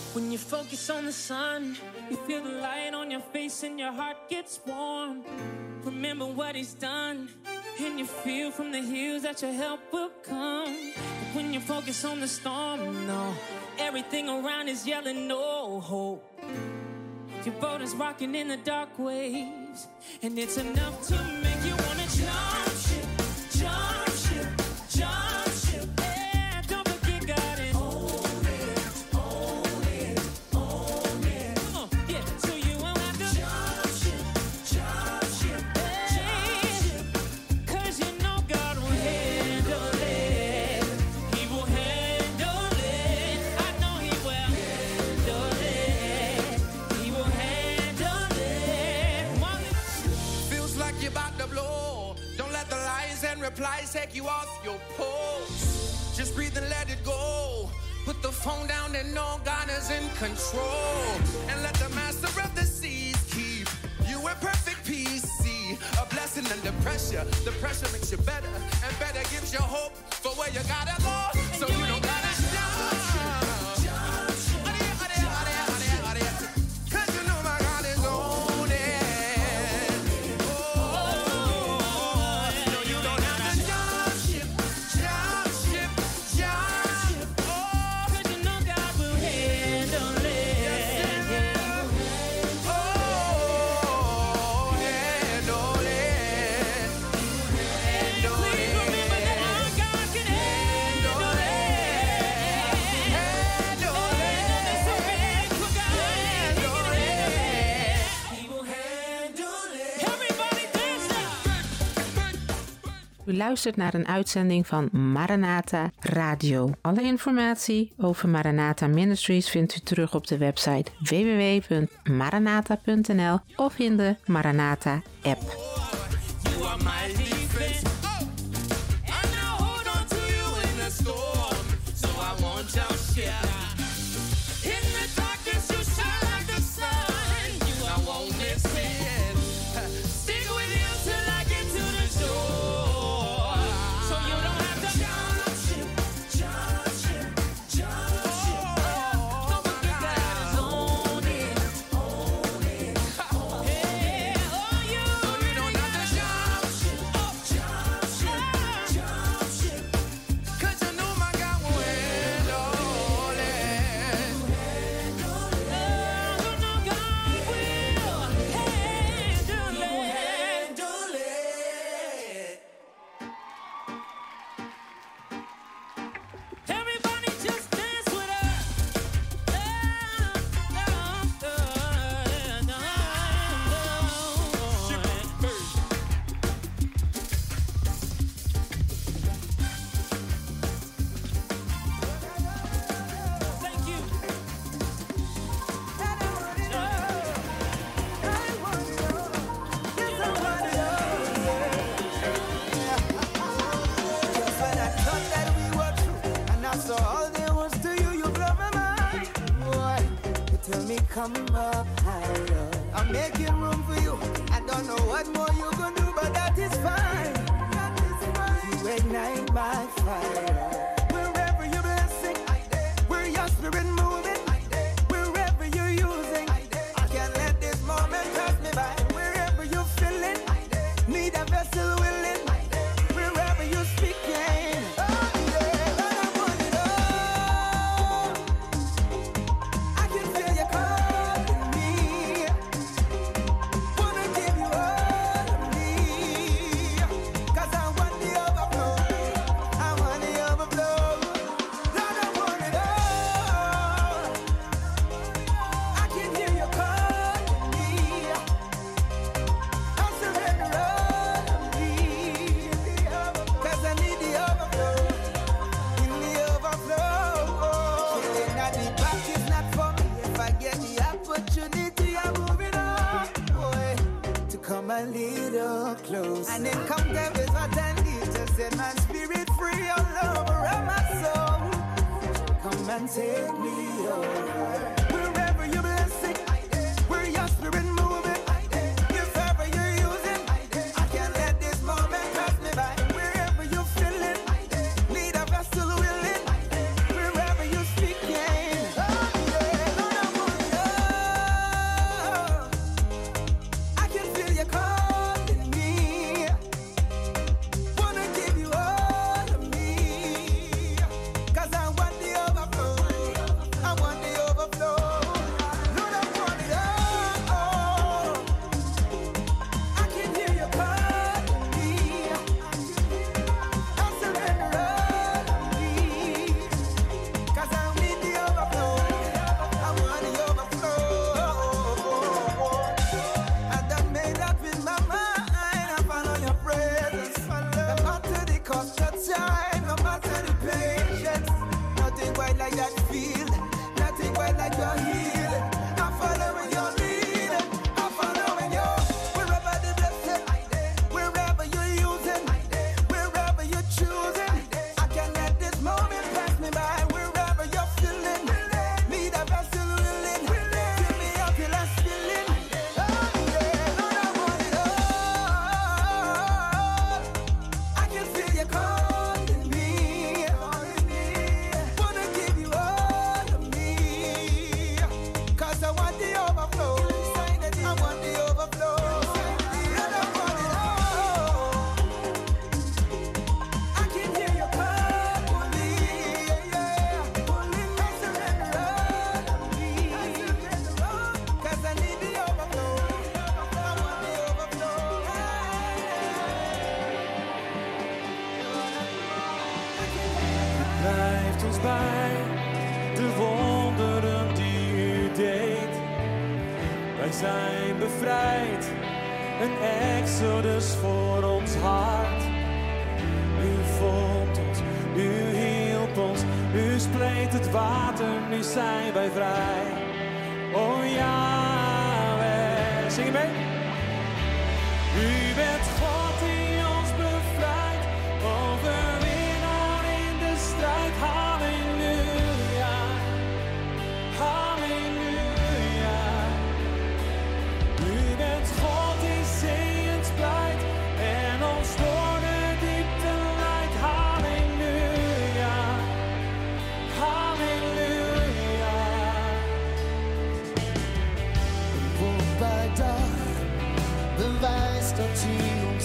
When you focus on the sun, you feel the light on your face and your heart gets warm. Remember what he's done, and you feel from the hills that your help will come. But when you focus on the storm, no, everything around is yelling no hope. Your boat is rocking in the dark waves, and it's enough to make you wanna jump ship, jump ship, jump ship. Yeah, don't forget God and own it, own it, own it. Come on, yeah, so you won't have to jump ship, jump ship, yeah. 'Cause you know God will handle it. He will handle it. I know He will handle it. He will handle it. Feels like you're about to blow. Don't let the lies and replies take you off your post. Just breathe and let it go. Put the phone down and know God is in control. And let the master of the seas keep you in perfect peace. See, a blessing under pressure. The pressure makes you better, and better gives you hope for where you gotta go. So you don't gotta stop. 'Cause you know my God is on it. No, you don't have to jump ship, jump ship, jump ship. 'Cause you know God will handle it. Oh, handle it. Please remember that our God can handle it. Handle That's so it. big for God. Handle it. He will handle it. Everybody dance now. U luistert naar een uitzending van Maranatha Radio. Alle informatie over Maranatha Ministries vindt u terug op de website www.maranatha.nl of in de Maranatha app. You are my defense. And I hold on to you in the storm. So I won't jump ship. In the darkness you shine like the sun. I won't miss it. Stick with you till I get to the shore. So you don't have to Jump ship, jump ship, jump ship. don't forget God is on it, on it, on it. Yeah, oh, So you don't have to jump ship, jump ship, jump ship. 'Cause you know my God will handle it. you know God will handle it. Everybody just dance with us. Thank you. Just when I thought that we were true, and I saw all there was to you, you blow my mind. Boy, you tell me come up higher. I'm making room for you. I don't know what more you gonna do, but that is fine. You ignite my fire. Wherever you're blessing, where your spirit moving, wherever you're using, I can't let this moment pass me by. Wherever you're feeling, need a vessel willing. Wherever you're speaking, oh yeah, I want it all. I can feel you calling me. Wanna give you all of me. 'Cause I want the overflow. I want the overflow. Lord, I want it all. I can hear you calling me. I'll surrender all of me. 'Cause I need the overflow. In the overflow. Chilling at the back is not for me. If I get the opportunity, I'm moving on. Boy, to come a little close. And then come there is what I need to set my spirit free all over my soul. Come and take me over. Wherever you're blessing, where your spirit moving, if ever you're using, I can't let this moment pass me by. Wherever you're feeling, need a vessel willing. Wherever you're speaking, oh yeah. wij zijn bevrijd. Een exodus voor ons hart. U vond ons, u hielp ons, u spleet het water, nu zijn wij vrij. O Yahweh, zing je mee? U bent God die ons bevrijdt, overwinnaar in de strijd. Halleluja, halleluja. U bent God die zeeën splijt en ons door de diepte leidt. Halleluja, halleluja. Een woord bij dag bewijst dat u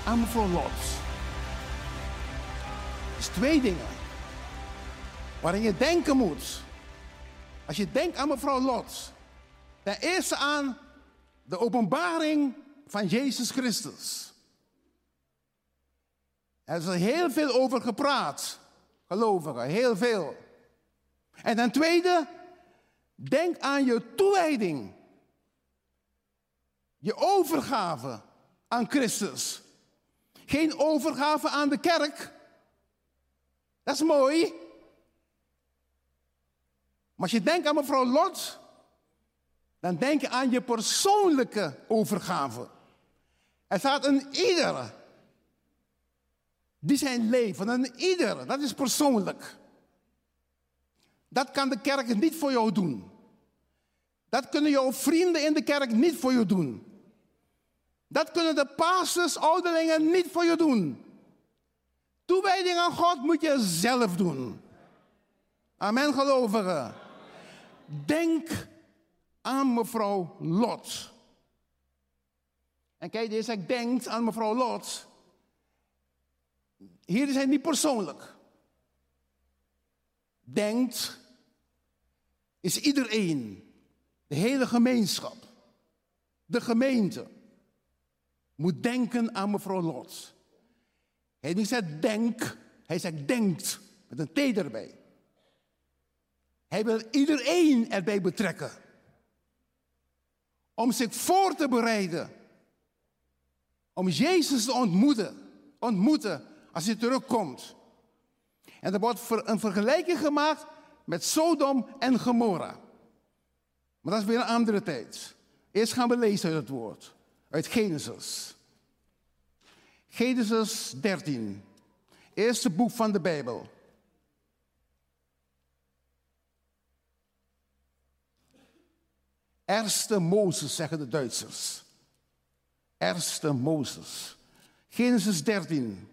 aan mevrouw Lot. Dus 2 dingen waarin je denken moet. Als je denkt aan mevrouw Lot, ten eerste aan de openbaring van Jezus Christus. Er is er heel veel over gepraat, gelovigen, heel veel. En ten tweede, denk aan je toewijding. Je overgave aan Christus. Geen overgave aan de kerk. Dat is mooi. Maar als je denkt aan mevrouw Lot, dan denk je aan je persoonlijke overgave. Er staat een ieder die zijn leven, een ieder, dat is persoonlijk. Dat kan de kerk niet voor jou doen. Dat kunnen jouw vrienden in de kerk niet voor je doen. Dat kunnen de pastors, ouderlingen niet voor je doen. Toewijding aan God moet je zelf doen. Amen, gelovigen. Denk aan mevrouw Lot. En kijk, deze zegt, denk aan mevrouw Lot. Hier is hij niet persoonlijk. Denkt is iedereen. De hele gemeenschap. De gemeente. Moet denken aan mevrouw Lot. Hij niet zegt denk, hij zegt denkt. Met een T erbij. Hij wil iedereen erbij betrekken. Om zich voor te bereiden. Om Jezus te ontmoeten als hij terugkomt. En er wordt een vergelijking gemaakt met Sodom en Gomorra. Maar dat is weer een andere tijd. Eerst gaan we lezen uit het woord. Uit Genesis. Genesis 13. Eerste boek van de Bijbel. Eerste Mozes, zeggen de Duitsers. Eerste Mozes. Genesis 13.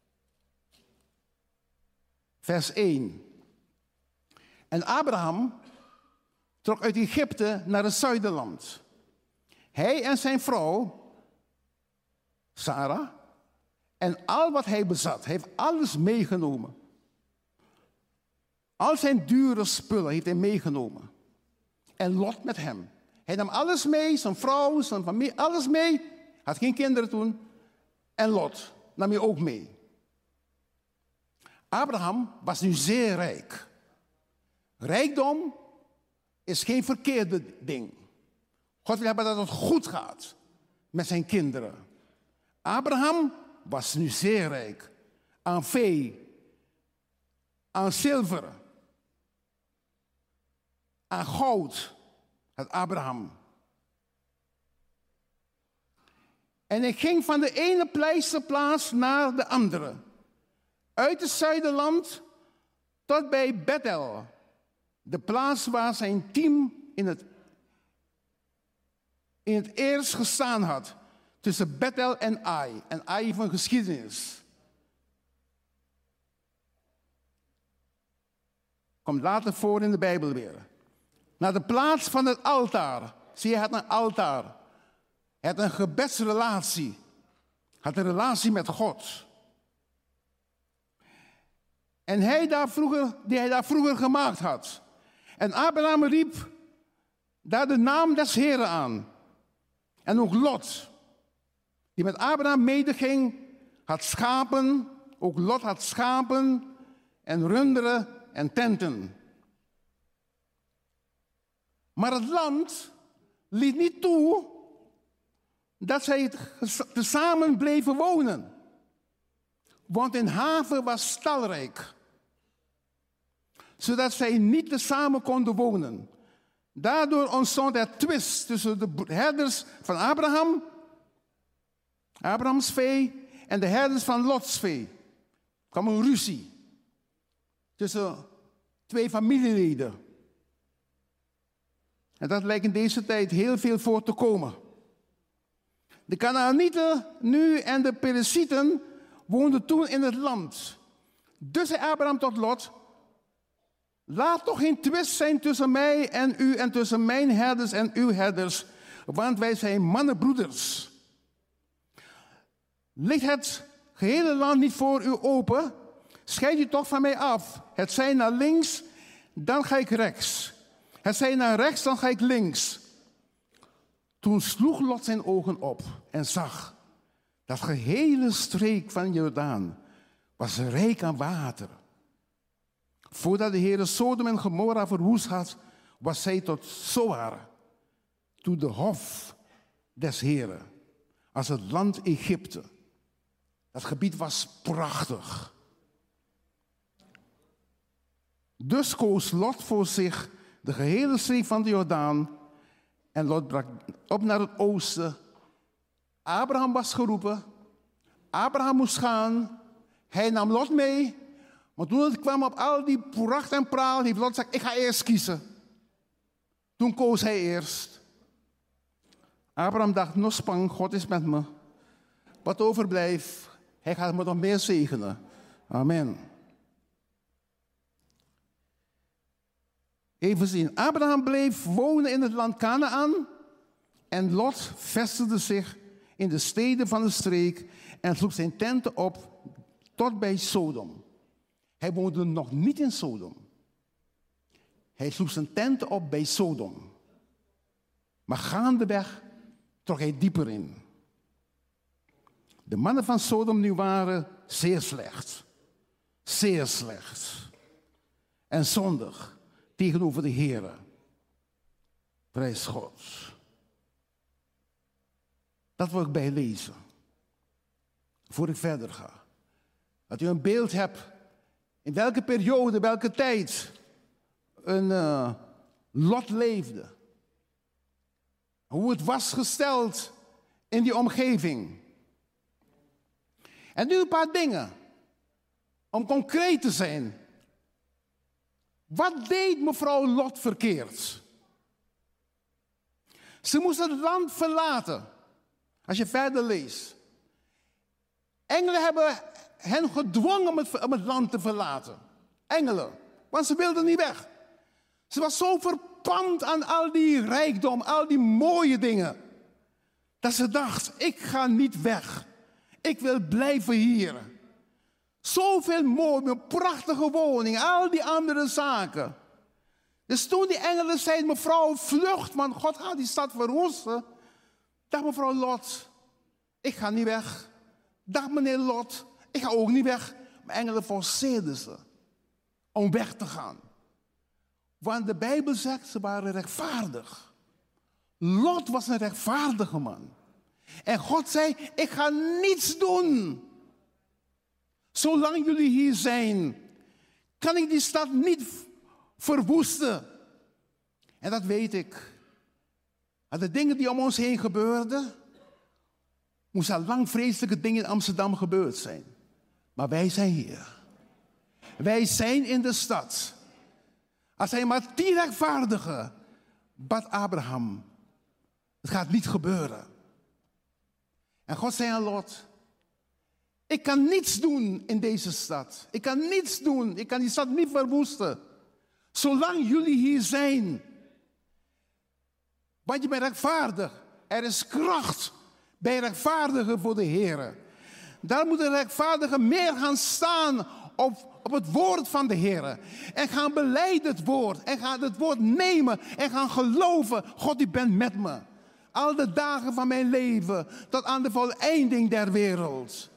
Vers 1. En Abraham trok uit Egypte naar het zuiderland. Hij en zijn vrouw, Sarah, en al wat hij bezat, heeft alles meegenomen. Al zijn dure spullen heeft hij meegenomen. En Lot met hem. Hij nam alles mee, zijn vrouw, zijn familie, alles mee. Had geen kinderen toen. En Lot nam hij ook mee. Abraham was nu zeer rijk. Rijkdom is geen verkeerde ding. God wil hebben dat het goed gaat met zijn kinderen. Abraham was nu zeer rijk. Aan vee, aan zilver, aan goud had Abraham. En hij ging van de ene pleisterplaats naar de andere. Uit het zuiderland tot bij Bethel. De plaats waar zijn team in het eerst gestaan had. Tussen Bethel en Ai. En Ai van geschiedenis. Komt later voor in de Bijbel weer. Naar de plaats van het altaar. Zie je, hij had een altaar. Hij had een gebedsrelatie. Had een relatie met God. En die hij daar vroeger gemaakt had. En Abraham riep daar de naam des Heren aan. En ook Lot, die met Abraham medeging, had schapen. Ook Lot had schapen en runderen en tenten. Maar het land liet niet toe dat zij tezamen bleven wonen. Want hun haven was talrijk. Zodat zij niet tezamen konden wonen. Daardoor ontstond er twist tussen de herders van Abrahams vee, en de herders van Lots vee. Er kwam een ruzie tussen 2 familieleden. En dat lijkt in deze tijd heel veel voor te komen. De Kanaanieten nu en de Perizzieten woonden toen in het land. Dus zei Abraham tot Lot: laat toch geen twist zijn tussen mij en u en tussen mijn herders en uw herders, want wij zijn mannenbroeders. Ligt het gehele land niet voor u open? Scheid u toch van mij af. Het zij naar links, dan ga ik rechts. Het zij naar rechts, dan ga ik links. Toen sloeg Lot zijn ogen op en zag dat gehele streek van Jordaan was rijk aan water. Voordat de Heere Sodom en Gomorra verwoest had, was zij tot Zoar, toe de hof des Heeren, als het land Egypte. Dat gebied was prachtig. Dus koos Lot voor zich de gehele streek van de Jordaan en Lot brak op naar het oosten. Abraham was geroepen. Abraham moest gaan. Hij nam Lot mee. Maar toen het kwam op al die pracht en praal, heeft Lot gezegd, ik ga eerst kiezen. Toen koos hij eerst. Abraham dacht, no spang, God is met me. Wat overblijft, hij gaat me nog meer zegenen. Amen. Even zien. Abraham bleef wonen in het land Kanaan. En Lot vestigde zich in de steden van de streek en sloeg zijn tenten op tot bij Sodom. Hij woonde nog niet in Sodom. Hij sloeg zijn tenten op bij Sodom. Maar gaandeweg trok hij dieper in. De mannen van Sodom nu waren zeer slecht. Zeer slecht. En zondig tegenover de Heere. Prijs God. Dat wil ik bij lezen. Voor ik verder ga. Dat u een beeld hebt in welke periode, welke tijd een Lot leefde. Hoe het was gesteld in die omgeving. En nu een paar dingen. Om concreet te zijn. Wat deed mevrouw Lot verkeerd? Ze moest het land verlaten. Als je verder leest. Engelen hebben hen gedwongen om het land te verlaten. Engelen. Want ze wilden niet weg. Ze was zo verpand aan al die rijkdom, al die mooie dingen. Dat ze dacht, ik ga niet weg. Ik wil blijven hier. Zoveel mooi, een prachtige woning, al die andere zaken. Dus toen die engelen zeiden, mevrouw, vlucht, want God gaat die stad verwoesten. Dacht mevrouw Lot, ik ga niet weg. Dacht meneer Lot, ik ga ook niet weg. Maar engelen forceerden ze om weg te gaan. Want de Bijbel zegt, ze waren rechtvaardig. Lot was een rechtvaardige man. En God zei, ik ga niets doen. Zolang jullie hier zijn, kan ik die stad niet verwoesten. En dat weet ik. En de dingen die om ons heen gebeurden, moesten al lang vreselijke dingen in Amsterdam gebeurd zijn. Maar wij zijn hier. Wij zijn in de stad. Als hij maar 10 rechtvaardigen, bad Abraham. Het gaat niet gebeuren. En God zei aan Lot, ik kan niets doen in deze stad. Ik kan niets doen. Ik kan die stad niet verwoesten. Zolang jullie hier zijn. Want je bent rechtvaardig. Er is kracht bij rechtvaardigen voor de Heer. Daar moet de rechtvaardige meer gaan staan op het woord van de Heer. En gaan belijden het woord. En gaan het woord nemen. En gaan geloven. God, u bent met me. Al de dagen van mijn leven. Tot aan de voleinding der wereld.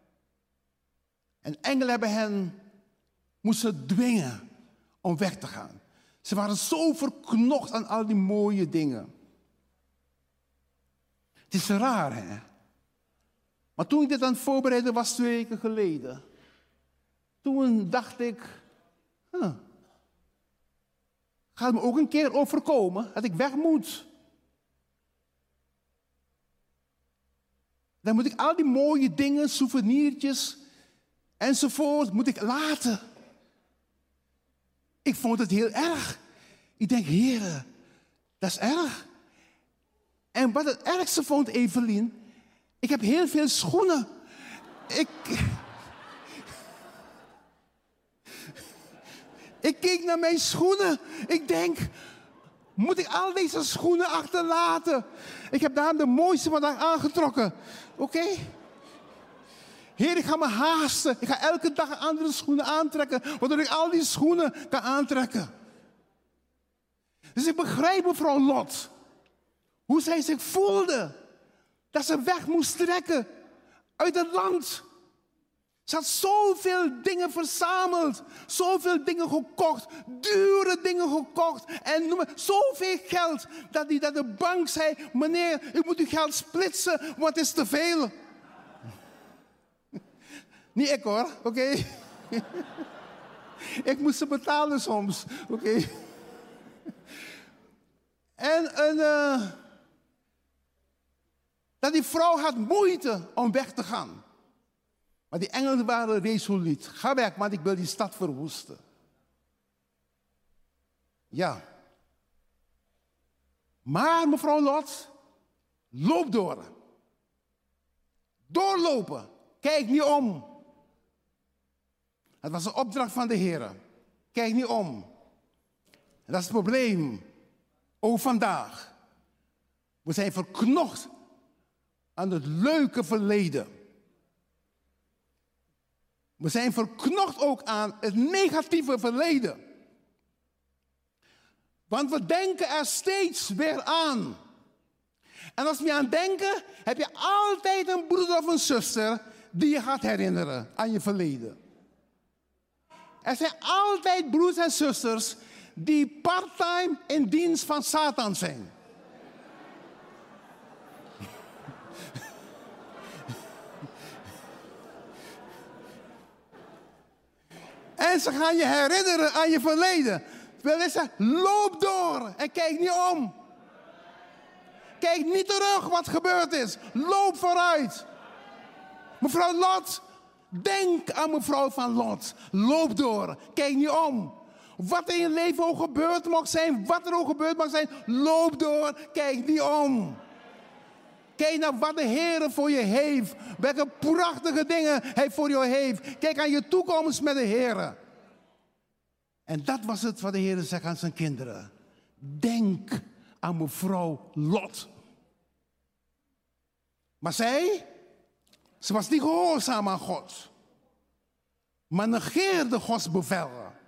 En engelen hebben hen moesten dwingen om weg te gaan. Ze waren zo verknocht aan al die mooie dingen. Het is raar, hè? Maar toen ik dit aan het voorbereiden was 2 weken geleden. Toen dacht ik, gaat het me ook een keer overkomen dat ik weg moet? Dan moet ik al die mooie dingen, souvenirtjes enzovoort, moet ik laten. Ik vond het heel erg. Ik denk, Heere, dat is erg. En wat het ergste vond, Evelien, ik heb heel veel schoenen. Ik keek naar mijn schoenen. Ik denk, moet ik al deze schoenen achterlaten? Ik heb daarom de mooiste vandaag aangetrokken. Oké? Heer, ik ga me haasten. Ik ga elke dag andere schoenen aantrekken, waardoor ik al die schoenen kan aantrekken. Dus ik begrijp mevrouw Lot, hoe zij zich voelde. Dat ze weg moest trekken uit het land. Ze had zoveel dingen verzameld, zoveel dingen gekocht, dure dingen gekocht en noem maar, zoveel geld dat de bank zei, meneer, u moet uw geld splitsen, want het is te veel. Niet ik hoor, oké? Ik moest ze betalen soms, oké? En dat die vrouw had moeite om weg te gaan. Maar die engelen waren resoluut. Ga weg, want ik wil die stad verwoesten. Ja. Maar mevrouw Lot, loop door. Doorlopen. Kijk niet om. Het was een opdracht van de Heer. Kijk niet om. En dat is het probleem. Ook vandaag. We zijn verknocht aan het leuke verleden. We zijn verknocht ook aan het negatieve verleden. Want we denken er steeds weer aan. En als we aan denken, heb je altijd een broeder of een zuster die je gaat herinneren aan je verleden. Er zijn altijd broers en zusters die parttime in dienst van Satan zijn. En ze gaan je herinneren aan je verleden. Terwijl hij zegt, loop door en kijk niet om. Kijk niet terug wat gebeurd is. Loop vooruit. Mevrouw Lot, denk aan mevrouw van Lot. Loop door, kijk niet om. Wat in je leven ook gebeurd mag zijn, wat er ook gebeurd mag zijn, loop door, kijk niet om. Kijk naar wat de Heer voor je heeft. Welke prachtige dingen Hij voor je heeft. Kijk aan je toekomst met de Heer. En dat was het wat de Heer zegt aan zijn kinderen. Denk aan mevrouw Lot. Maar ze was niet gehoorzaam aan God. Maar negeerde Gods bevel.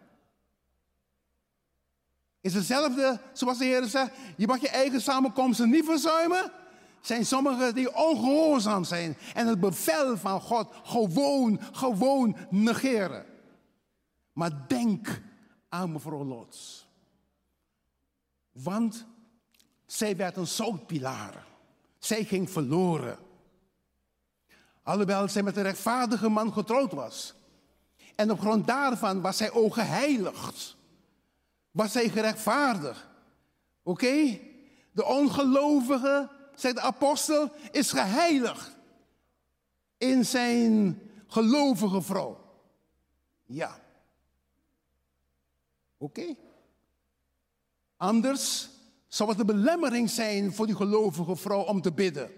Is hetzelfde zoals de Heer zegt. Je mag je eigen samenkomsten niet verzuimen. Zijn sommigen die ongehoorzaam zijn en het bevel van God gewoon negeren. Maar denk aan mevrouw Lot. Want zij werd een zoutpilaar. Zij ging verloren. Alhoewel zij met een rechtvaardige man getrouwd was. En op grond daarvan was zij ook geheiligd. Was zij gerechtvaardigd. Oké? De ongelovige, zegt de apostel, is geheiligd in zijn gelovige vrouw. Ja. Oké. Anders zou het een belemmering zijn voor die gelovige vrouw om te bidden.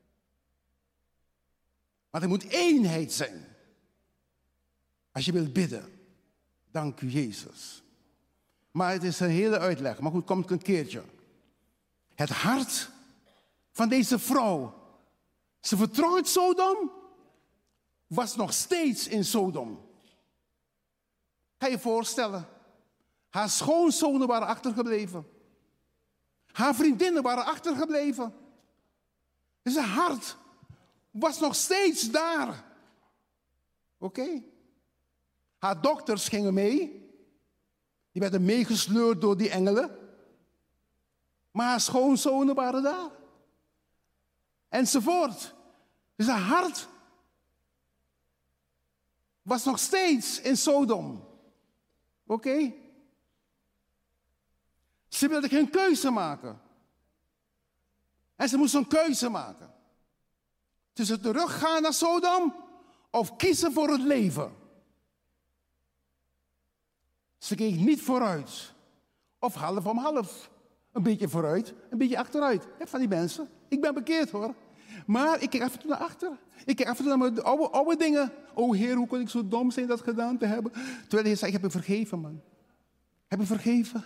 Maar er moet eenheid zijn. Als je wilt bidden. Dank u, Jezus. Maar het is een hele uitleg. Maar goed, komt een keertje. Het hart van deze vrouw. Ze vertrooit Sodom. Was nog steeds in Sodom. Kan je je voorstellen. Haar schoonzonen waren achtergebleven. Haar vriendinnen waren achtergebleven. Dus haar hart was nog steeds daar. Oké. Haar dochters gingen mee. Die werden meegesleurd door die engelen. Maar haar schoonzonen waren daar. Enzovoort. Dus haar hart was nog steeds in Sodom. Oké. Ze wilde geen keuze maken. En ze moest een keuze maken. Tussen teruggaan naar Sodom of kiezen voor het leven. Ze keek niet vooruit. Of half om half. Een beetje vooruit, een beetje achteruit. Ik heb van die mensen. Ik ben bekeerd hoor. Maar ik kijk even naar achter. Ik kijk even naar mijn oude dingen. Oh Heer, hoe kon ik zo dom zijn dat gedaan te hebben? Terwijl de Heer zei, ik heb je vergeven man. Heb je vergeven?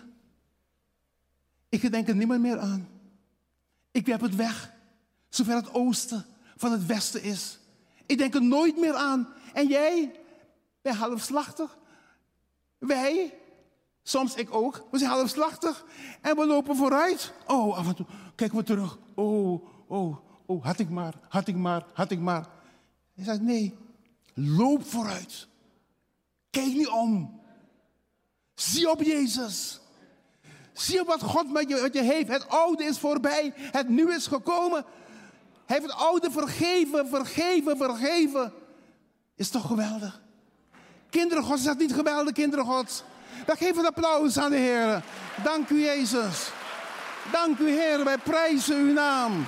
Ik denk er niemand meer aan. Ik werp het weg. Zover het oosten van het westen is. Ik denk er nooit meer aan. En jij? Ben halfslachtig? Wij? Soms ik ook. We zijn halfslachtig. En we lopen vooruit. Oh, af en toe kijken we terug. Oh, had ik maar. Hij zegt, nee, loop vooruit. Kijk niet om. Zie op Jezus. Zie op wat God met je heeft. Het oude is voorbij. Het nieuwe is gekomen. Hij heeft het oude vergeven. Is toch geweldig? Kinderen God, is dat niet geweldig, kinderen God? Dan geef een applaus aan de Heer. Dank u, Jezus. Dank u, Heer. Wij prijzen uw naam.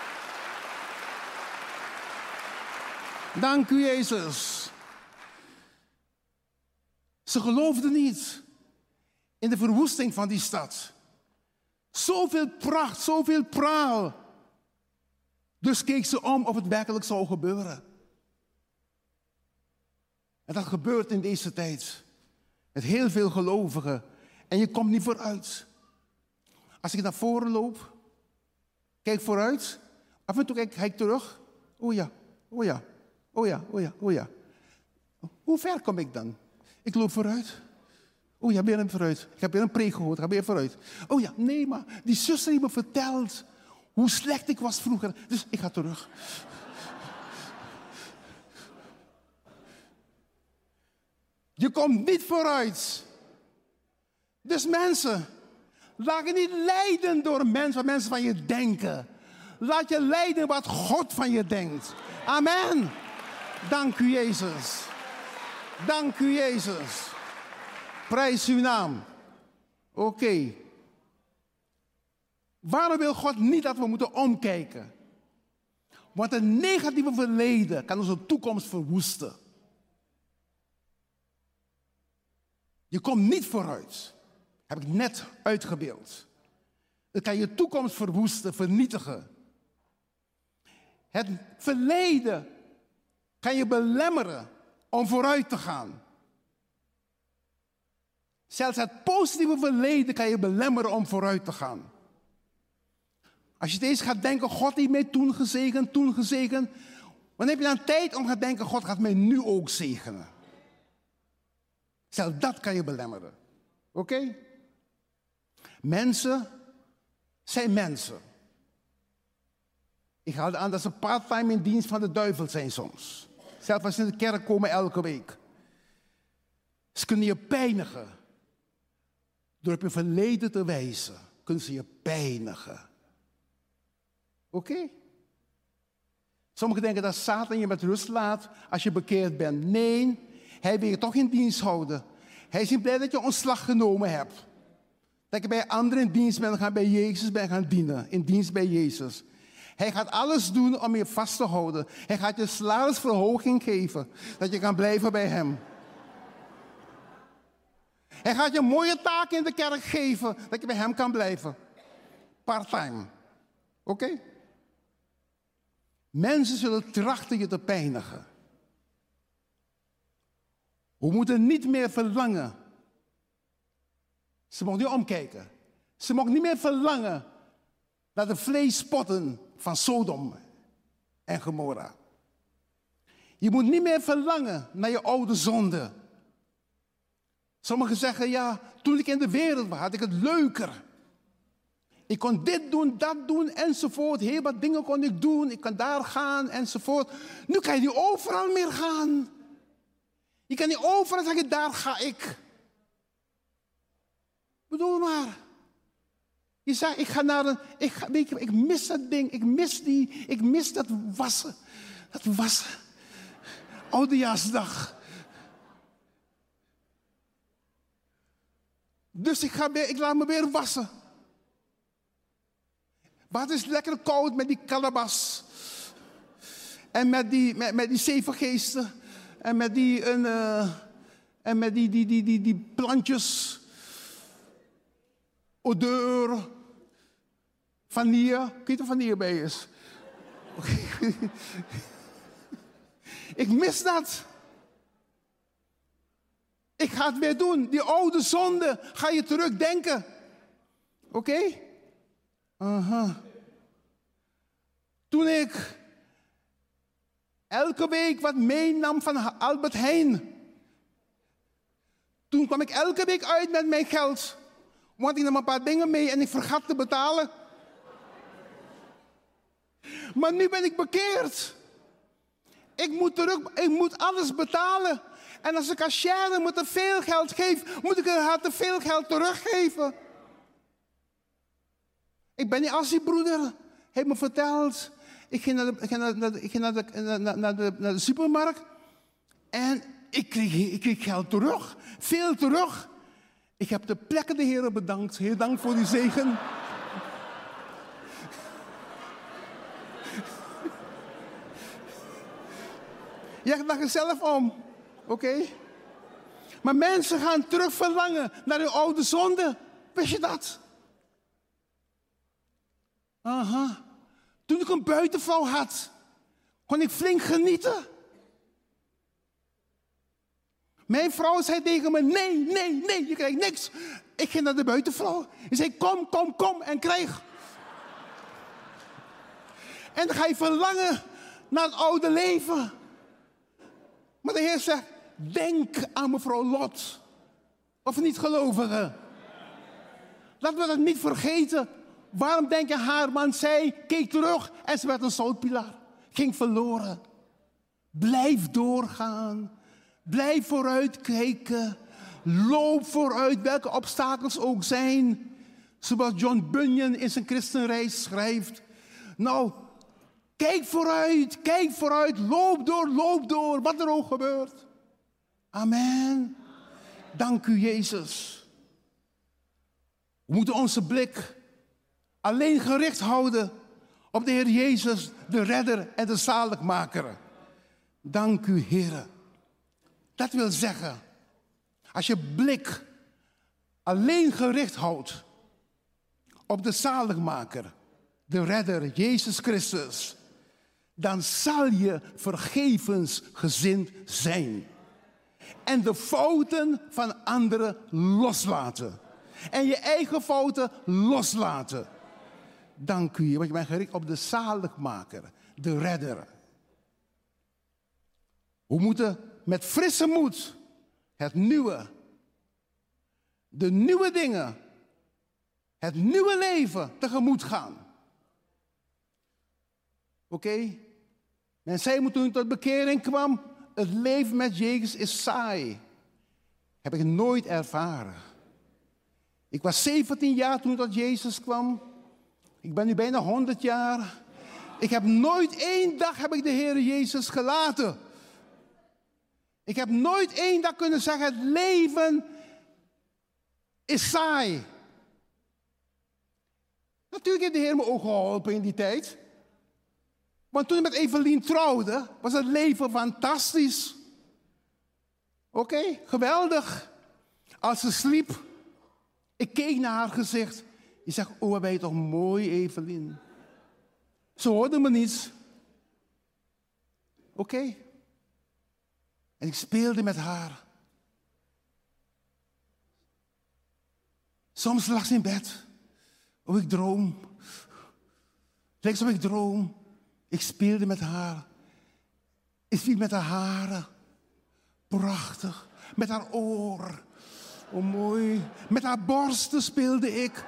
Dank u, Jezus. Ze geloofden niet in de verwoesting van die stad. Zoveel pracht, zoveel praal. Dus keek ze om of het werkelijk zou gebeuren. En dat gebeurt in deze tijd. Met heel veel gelovigen. En je komt niet vooruit. Als ik naar voren loop, kijk vooruit. Af en toe kijk ik terug. Oh ja. Hoe ver kom ik dan? Ik loop vooruit. Oh ja, weer vooruit. Ik heb weer een preek gehoord, ga weer vooruit. Oh ja, nee, maar die zuster heeft me verteld hoe slecht ik was vroeger. Dus ik ga terug. Je komt niet vooruit. Dus mensen, laat je niet leiden door mensen wat mensen van je denken. Laat je leiden wat God van je denkt. Amen. Dank u, Jezus. Dank u, Jezus. Prijs uw naam. Oké. Waarom wil God niet dat we moeten omkijken? Want een negatieve verleden kan onze toekomst verwoesten. Je komt niet vooruit. Heb ik net uitgebeeld. Het kan je toekomst verwoesten, vernietigen. Het verleden kan je belemmeren om vooruit te gaan. Zelfs het positieve verleden kan je belemmeren om vooruit te gaan. Als je deze gaat denken, God heeft mij toen gezegend. Dan heb je dan tijd om te denken, God gaat mij nu ook zegenen. Zelfs dat kan je belemmeren. Oké? Mensen zijn mensen. Ik haal aan dat ze part-time in dienst van de duivel zijn soms. Zelfs als ze in de kerk komen elke week. Ze kunnen je pijnigen. Door op je verleden te wijzen, kunnen ze je pijnigen. Oké? Sommigen denken dat Satan je met rust laat als je bekeerd bent. Nee, hij wil je toch in dienst houden. Hij is niet blij dat je ontslag genomen hebt. Dat je bij anderen in dienst bent, gaan bij Jezus ben gaan dienen. In dienst bij Jezus. Hij gaat alles doen om je vast te houden. Hij gaat je salarisverhoging geven, dat je kan blijven bij hem. Hij gaat je mooie taken in de kerk geven, dat je bij hem kan blijven. Part-time. Oké? Mensen zullen trachten je te pijnigen. We moeten niet meer verlangen. Ze mogen niet omkijken. Ze mogen niet meer verlangen naar de vleespotten van Sodom en Gomorra. Je moet niet meer verlangen naar je oude zonde. Sommigen zeggen, ja, toen ik in de wereld was, had ik het leuker. Ik kon dit doen, dat doen, enzovoort. Heel wat dingen kon ik doen. Ik kan daar gaan, enzovoort. Nu kan je niet overal meer gaan. Je kan niet overal zeggen, daar ga ik. Bedoel maar. Je zegt, ik ga naar een... Ik mis dat ding, ik mis dat wassen. Dat wassen. Oudejaarsdag. Dus ik laat me weer wassen. Maar het is lekker koud met die kalabas. En met die zeven geesten. En met die plantjes. Odeur. Vanille. Ik weet niet of vanille bij is. Ik mis dat. Ik ga het weer doen. Die oude zonde ga je terugdenken. Oké? Aha. Toen ik elke week wat meenam van Albert Heijn. Toen kwam ik elke week uit met mijn geld. Want ik nam een paar dingen mee en ik vergat te betalen. Maar nu ben ik bekeerd. Ik moet alles betalen. En als de cashier me te veel geld geeft, moet ik haar te veel geld teruggeven. Ik ben niet als die broeder. Hij heeft me verteld. Ik ging naar de supermarkt. En ik kreeg geld terug. Veel terug. Ik heb de plekken de Heer bedankt. Heer, dank voor die zegen. Ja, lach er zelf om. Oké? Maar mensen gaan terug verlangen naar hun oude zonde. Wist je dat? Aha. Toen ik een buitenvrouw had, kon ik flink genieten. Mijn vrouw zei tegen me, nee, je krijgt niks. Ik ging naar de buitenvrouw. Die zei, kom en krijg. En dan ga je verlangen naar het oude leven. Maar de Heer zegt, denk aan mevrouw Lot. Of niet gelovigen. Laten we dat niet vergeten. Waarom denk je haar man? Zij keek terug en ze werd een zoutpilaar. Ging verloren. Blijf doorgaan. Blijf vooruitkijken. Loop vooruit, welke obstakels ook zijn. Zoals John Bunyan in zijn christenreis schrijft. Nou, kijk vooruit. Loop door, wat er ook gebeurt. Amen. Dank u, Jezus. We moeten onze blik alleen gericht houden op de Heer Jezus, de redder en de zaligmaker. Dank u, Heer. Dat wil zeggen, als je blik alleen gericht houdt op de zaligmaker, de redder, Jezus Christus, dan zal je vergevensgezind zijn. En de fouten van anderen loslaten. En je eigen fouten loslaten. Dank u, want je bent gericht op de zaligmaker, de redder. We moeten met frisse moed het nieuwe, de nieuwe dingen, het nieuwe leven tegemoet gaan. Oké? Men zei me toen ik tot bekering kwam, het leven met Jezus is saai. Heb ik nooit ervaren. Ik was 17 jaar toen ik tot Jezus kwam. Ik ben nu bijna 100 jaar. Ik heb nooit één dag de Heer Jezus gelaten. Ik heb nooit één dag kunnen zeggen, het leven is saai. Natuurlijk heeft de Heer me ook geholpen in die tijd. Want toen ik met Evelien trouwde, was het leven fantastisch. Oké, geweldig. Als ze sliep, ik keek naar haar gezicht. Je zegt, oh, wat ben je toch mooi, Evelien. Ze hoorde me niets. Oké. En ik speelde met haar. Soms lag ze in bed. Of ik droom. Lijkt alsof ik droom. Ik speelde met haar. Ik viel met haar haren. Prachtig. Met haar oor. Oh, mooi. Met haar borsten speelde ik.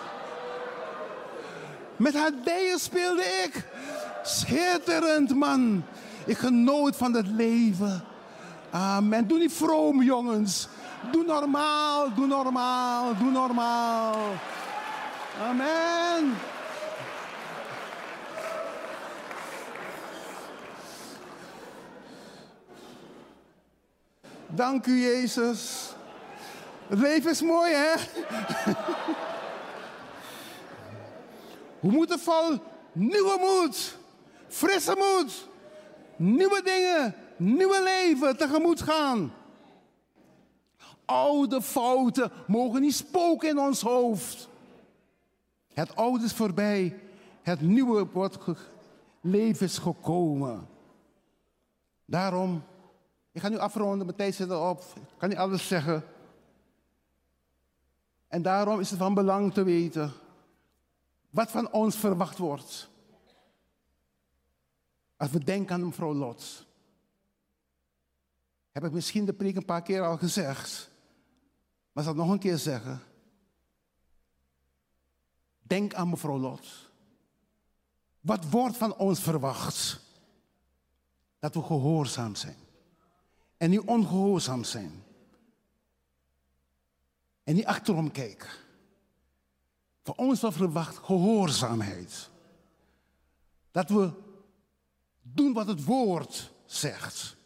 Met haar dijen speelde ik. Schitterend, man. Ik genoot van het leven. Amen. Doe niet vroom, jongens. Doe normaal, doe normaal, doe normaal. Amen. Dank u, Jezus. Het leven is mooi, hè? We moeten vol nieuwe moed, frisse moed, nieuwe dingen, nieuwe leven tegemoet gaan. Oude fouten mogen niet spoken in ons hoofd. Het oude is voorbij, het nieuwe leven is gekomen. Daarom, ik ga nu afronden, mijn tijd zit erop, ik kan niet alles zeggen. En daarom is het van belang te weten wat van ons verwacht wordt. Als we denken aan mevrouw Lot. Heb ik misschien de preek een paar keer al gezegd. Maar ik zal het nog een keer zeggen. Denk aan mevrouw Lot. Wat wordt van ons verwacht? Dat we gehoorzaam zijn. En niet ongehoorzaam zijn. En niet achterom kijken. Van ons wordt verwacht gehoorzaamheid. Dat we doen wat het woord zegt.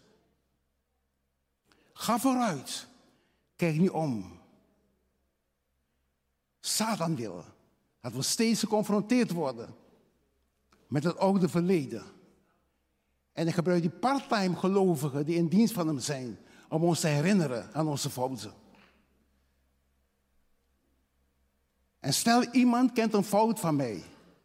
Ga vooruit. Kijk niet om. Satan wil dat we steeds geconfronteerd worden met het oude verleden. En hij gebruikt die part-time gelovigen die in dienst van hem zijn om ons te herinneren aan onze fouten. En stel iemand kent een fout van mij.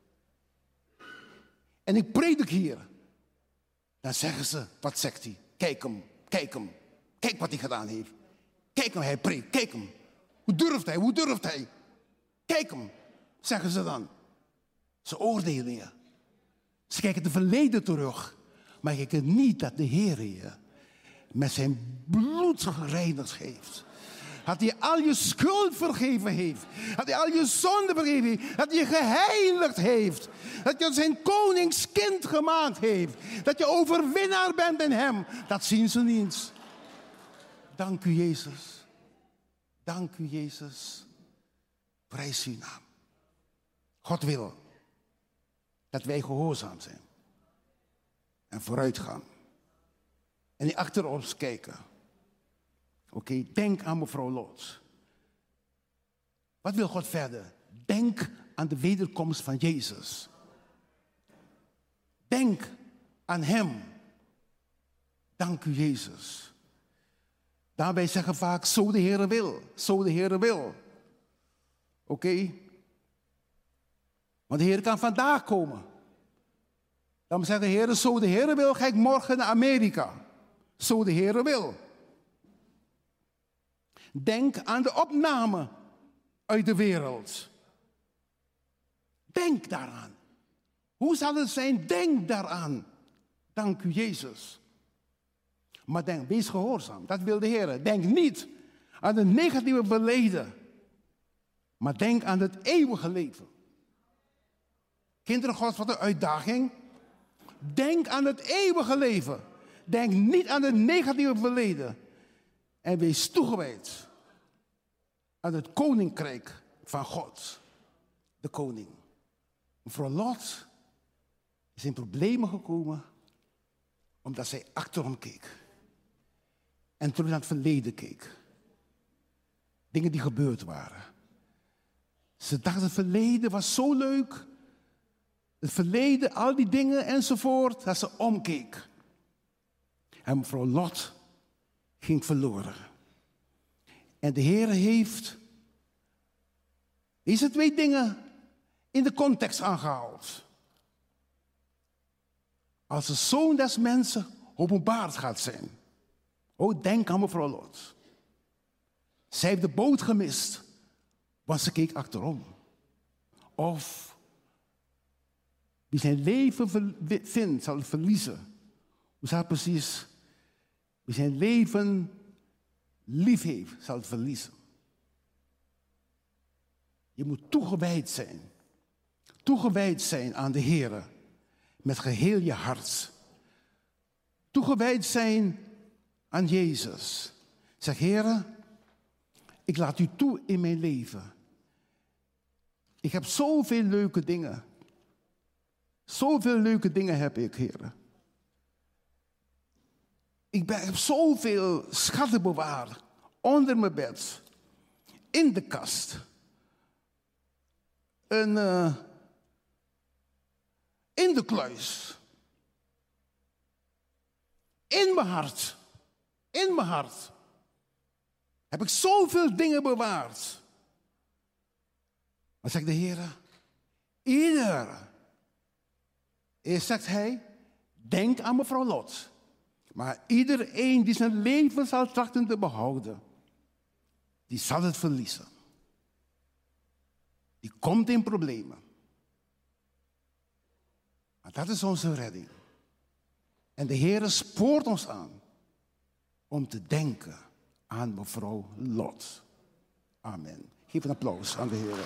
En ik predik hier. Dan zeggen ze, wat zegt hij? Kijk hem, kijk hem. Kijk wat hij gedaan heeft. Kijk hem, hij preekt, kijk hem. Hoe durft hij, hoe durft hij? Kijk hem, zeggen ze dan. Ze oordelen je. Ze kijken het verleden terug. Maar kijken niet dat de Heer je met zijn bloed gereinigd heeft. Dat hij al je schuld vergeven heeft. Dat hij al je zonde vergeven heeft. Dat hij je geheiligd heeft. Dat je zijn koningskind gemaakt heeft. Dat je overwinnaar bent in hem. Dat zien ze niet. Dank u, Jezus. Dank u, Jezus. Prijs uw naam. God wil dat wij gehoorzaam zijn. En vooruit gaan. En niet achter ons kijken. Oké, denk aan mevrouw Lot. Wat wil God verder? Denk aan de wederkomst van Jezus. Denk aan hem. Dank u, Jezus. Daarbij zeggen vaak, zo de Heere wil. Zo de Heere wil. Oké? Want de Heer kan vandaag komen. Dan zeggen de Heer, zo de Heer wil, ga ik morgen naar Amerika. Zo de Heer wil. Denk aan de opname uit de wereld. Denk daaraan. Hoe zal het zijn? Denk daaraan. Dank u, Jezus. Maar denk, wees gehoorzaam. Dat wil de Heer. Denk niet aan het negatieve verleden. Maar denk aan het eeuwige leven. Kinderen God, wat een uitdaging. Denk aan het eeuwige leven. Denk niet aan het negatieve verleden. En wees toegewijd aan het koninkrijk van God. De koning. Mevrouw Lot is in problemen gekomen omdat zij achterom keek. En terug naar het verleden keek. Dingen die gebeurd waren. Ze dacht het verleden was zo leuk. Het verleden, al die dingen enzovoort, dat ze omkeek. En mevrouw Lot ging verloren. En de Heer heeft deze twee dingen in de context aangehaald. Als de Zoon des mensen openbaard gaat zijn. Oh, denk aan mevrouw Lot. Zij heeft de boot gemist, want ze keek achterom. Of wie zijn leven vindt, zal het verliezen. Hoe staat precies? Wie zijn leven lief heeft, zal het verliezen. Je moet toegewijd zijn. Toegewijd zijn aan de Heer. Met geheel je hart. Toegewijd zijn aan Jezus. Zeg, Heer, ik laat u toe in mijn leven. Ik heb zoveel leuke dingen. Zoveel leuke dingen heb ik, Heer. Ik heb zoveel schatten bewaard. Onder mijn bed. In de kast. In de kluis. In mijn hart. In mijn hart. Heb ik zoveel dingen bewaard. Maar zegt de Heer, ieder. Eerst zegt hij, denk aan mevrouw Lot. Maar iedereen die zijn leven zal trachten te behouden, die zal het verliezen. Die komt in problemen. Maar dat is onze redding. En de Heer spoort ons aan om te denken aan mevrouw Lot. Amen. Geef een applaus aan de Heer.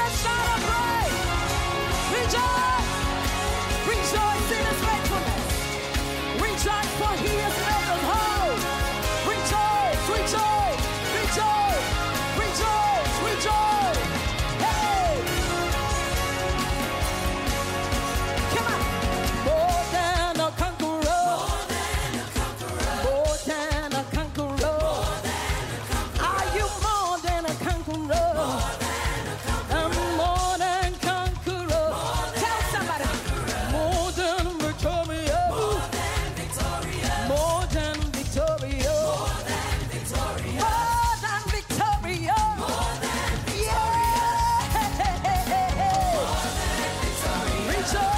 Let's celebrate. Rejoice. Rejoice in his faithfulness. Rejoice for he has made us whole. Rejoice, rejoice, rejoice, rejoice, rejoice. Hey. Come on. More than a conqueror. More than a conqueror. Are you more than a conqueror? I'm more than conqueror. Tell somebody. More than victorious. More than victorious. More than victorious. Yeah. Rejoice.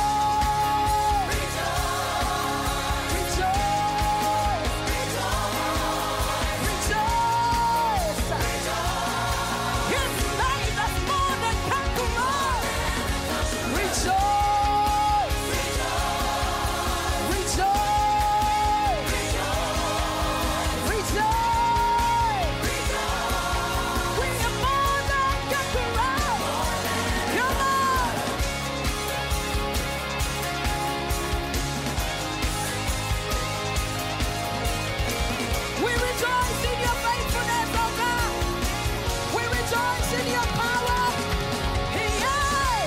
We rejoice in your faithfulness, oh God. We rejoice in your power. Yay!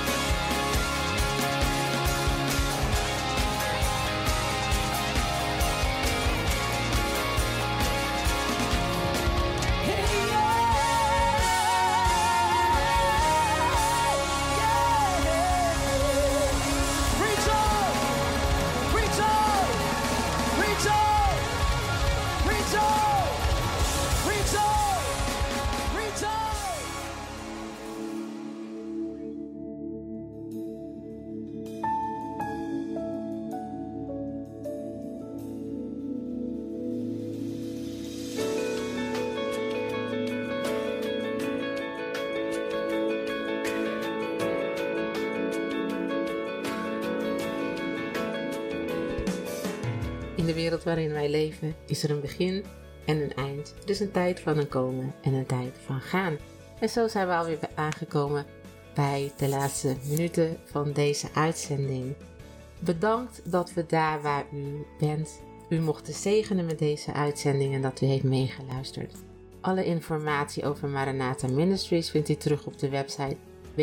In de wereld waarin wij leven is er een begin en een eind. Er is een tijd van een komen en een tijd van gaan. En zo zijn we alweer aangekomen bij de laatste minuten van deze uitzending. Bedankt dat we daar waar u bent, u mochten zegenen met deze uitzending en dat u heeft meegeluisterd. Alle informatie over Maranatha Ministries vindt u terug op de website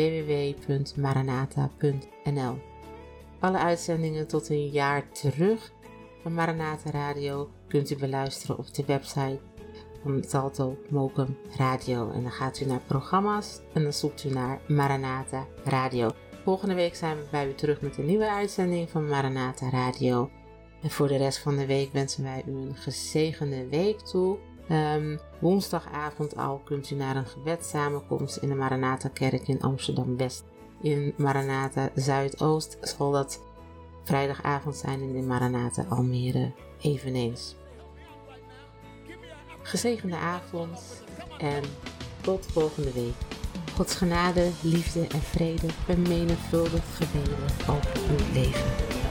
www.maranatha.nl. Alle uitzendingen tot een jaar terug van Maranatha Radio kunt u beluisteren op de website van Salto Mokum Radio. En dan gaat u naar programma's en dan zoekt u naar Maranatha Radio. Volgende week zijn we bij u terug met een nieuwe uitzending van Maranatha Radio. En voor de rest van de week wensen wij u een gezegende week toe. Woensdagavond al kunt u naar een gebedssamenkomst in de Maranatha Kerk in Amsterdam-West. In Maranatha Zuidoost zal dat vrijdagavond zijn in de Maranatha Almere eveneens. Gezegende avond en tot volgende week. Gods genade, liefde en vrede vermenigvuldigd gebeden over uw leven.